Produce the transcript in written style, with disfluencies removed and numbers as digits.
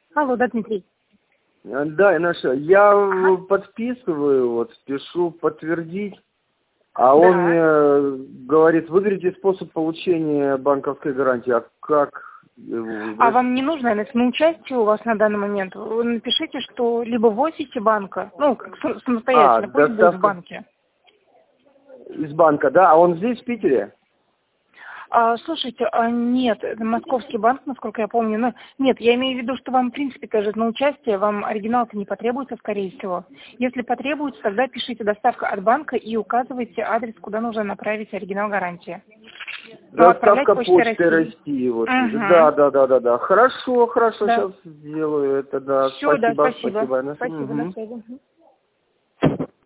Алло, да, Дмитрий. Да, Инаша, я подписываю, вот, пишу подтвердить, а он мне говорит, выберите способ получения банковской гарантии. А как? А вам не нужно участие у вас на данный момент? Вы напишите, что либо в офисе банка, ну, как самостоятельно, пусть будет в банке. Из банка, да? А он здесь, в Питере? Слушайте, нет, это московский банк, насколько я помню. Но нет, я имею в виду, что вам, в принципе, даже на участие вам оригинал-то не потребуется, скорее всего. Если потребуется, тогда пишите «доставка от банка» и указывайте адрес, куда нужно направить оригинал гарантии. Доставка Почты России. Вот. Да. Хорошо, да. сейчас сделаю это, да. Все, Спасибо, да, спасибо. спасибо. Спасибо, на связи.